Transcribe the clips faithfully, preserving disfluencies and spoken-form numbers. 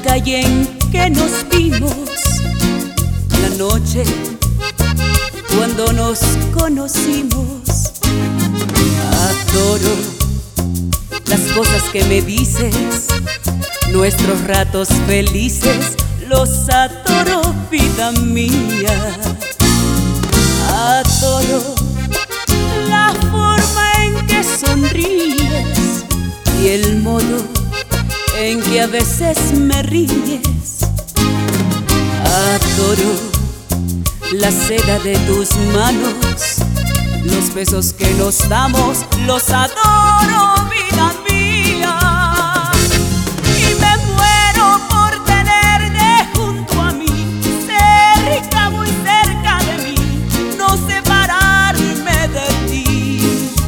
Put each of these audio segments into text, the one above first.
calle en que nos vimos, la noche cuando nos conocimos. Adoro las cosas que me dices, nuestros ratos felices, los adoro, vida mía. Adoro la forma en que sonríes y el modo en que a veces me ríes. Adoro la seda de tus manos, los besos que nos damos, los adoro, vida mía. Y me muero por tenerte junto a mí, cerca, muy cerca de mí, no separarme de ti.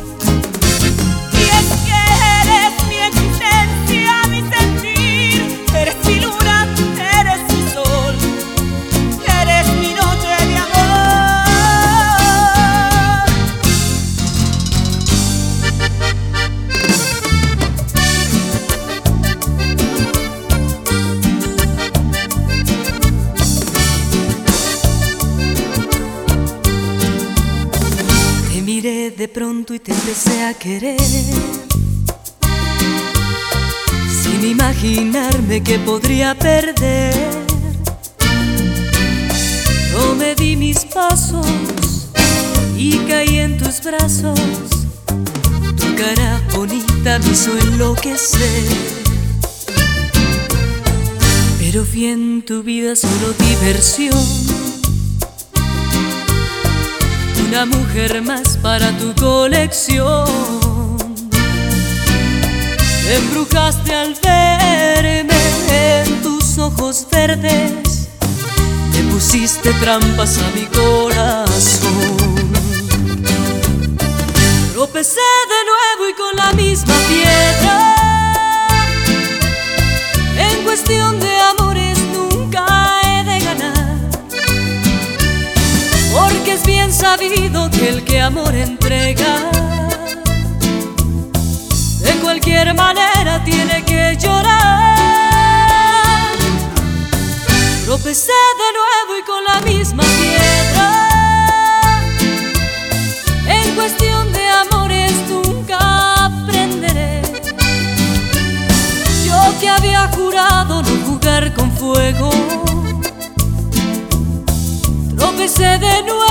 Y es que eres mi existencia, mi sentir, eres mi luna, eres mi sol, eres mi noche de amor. Te miré de pronto y te empecé a querer, sin imaginarme que podría perder. No me di mis pasos y caí en tus brazos. Tu cara bonita me hizo enloquecer, pero vi en tu vida solo diversión, una mujer más para tu colección. Te embrujaste al verme, en tus ojos verdes te pusiste trampas a mi corazón. Tropecé de nuevo y con la misma piedra. En cuestión de amores nunca he de ganar, porque es bien sabido que el que amor entrega, de cualquier manera tiene que llorar. Tropecé de nuevo y con la misma piedra. En cuestión de amores nunca aprenderé. Yo que había jurado no jugar con fuego, tropecé de nuevo